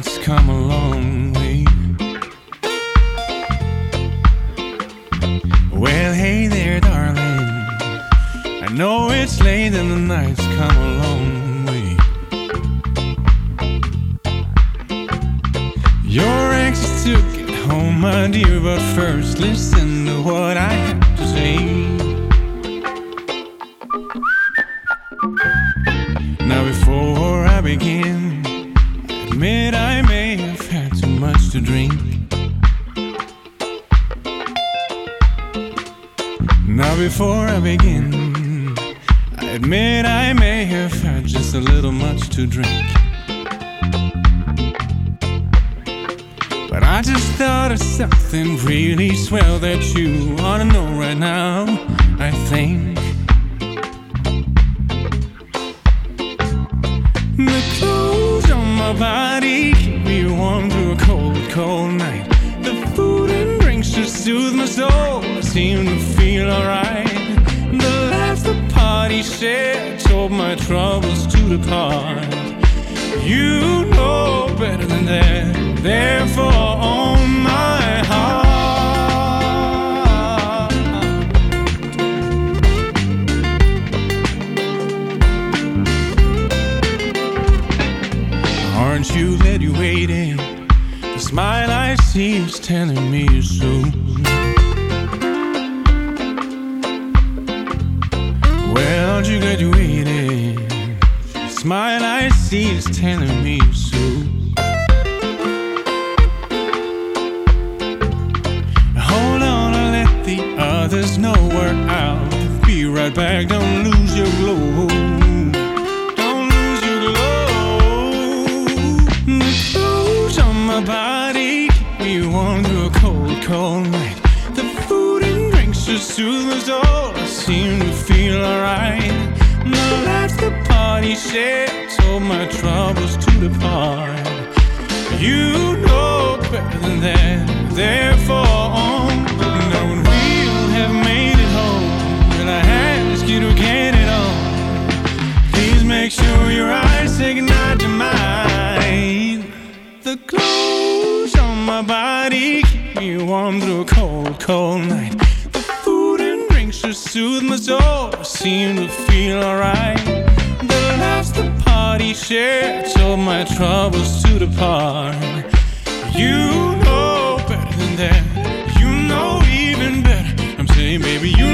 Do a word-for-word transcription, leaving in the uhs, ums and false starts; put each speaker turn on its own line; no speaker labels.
night's come a long way. Well, hey there, darling, I know it's late and the night's come a long way. Your ex took it home, my dear, but first listen to what I have to say. Now before I begin, admit I may have had too much to drink. Now before I begin, I admit I may have had just a little much to drink. But I just thought of something really swell that you ought to know right now, I think. The clothes on my body keep me warm through a cold, cold night. The food and drinks just soothe my soul, I seem to feel alright. The laughs the party shared told my troubles to depart. You know better than that, therefore on my heart. Aren't you glad you waited? The smile I see is telling me you're so. Well, aren't you glad you waited? The smile I see is telling me you're so. Hold on, I'll let the others know we're out. Be right back, don't lose your glow. Don't lose your glow. The clothes on my body keep me warm through a cold, cold night. The food and drinks just soothe my soul, I seem to feel alright. The laughs the party shared told my troubles to depart. You know better than that, therefore on. Now when we'll have made it home, will I ask you to get it on? Please make sure your eyes say goodnight to mine. The clothes on my body keep me warm through a cold, cold night. The food and drinks just soothe my soul, I seem to feel alright. The laughs the party shared told my troubles to depart. You know better than that, you know even better. I'm saying, baby, you